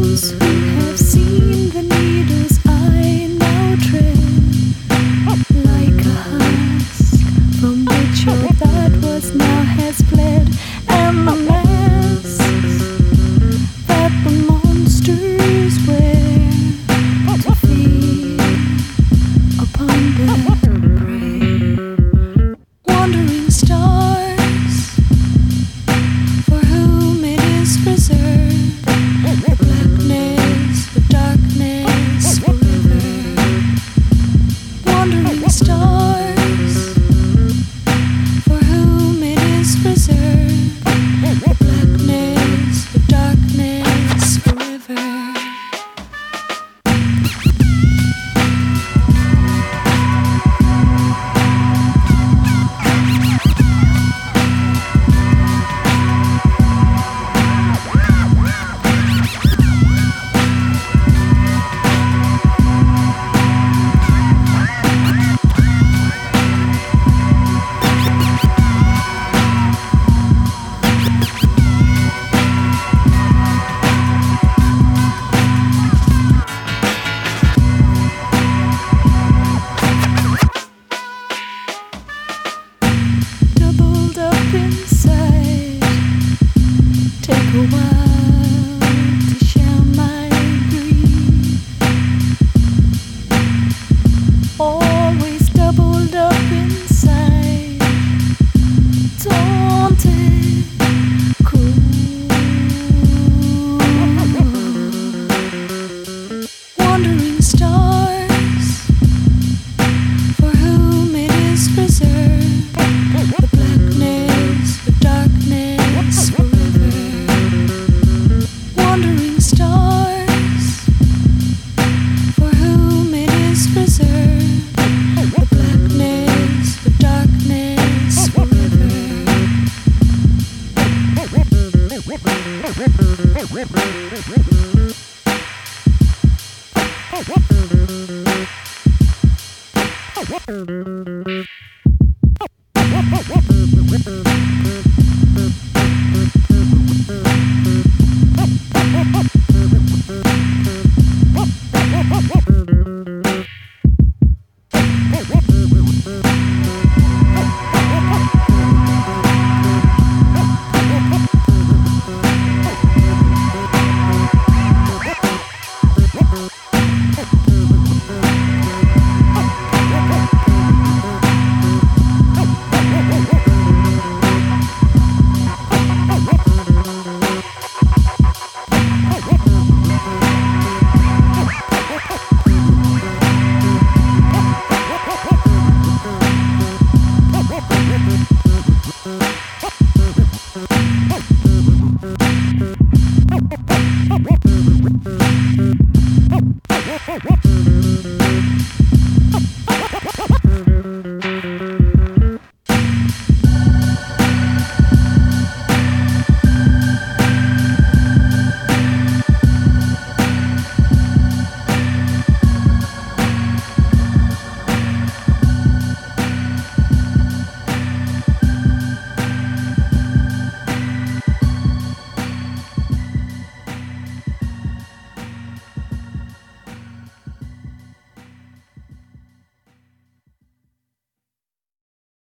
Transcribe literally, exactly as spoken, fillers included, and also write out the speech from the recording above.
those who have seen the needles I now tread, like a husk from which your that was now has fled, and the masks that the monsters wear to feed upon their prey. Wandering stars, for whom it is reserved, the blackness, the darkness forever. Wandering stars, for whom it is reserved, the blackness, the darkness forever. Doubled up inside, take a while to share my grief. Always doubled up inside, daunted, cruel. Wandering stars, for whom it is reserved, the blackness, the darkness forever. Wandering stars, for whom it is reserved, the blackness, the darkness forever. We'll be right back.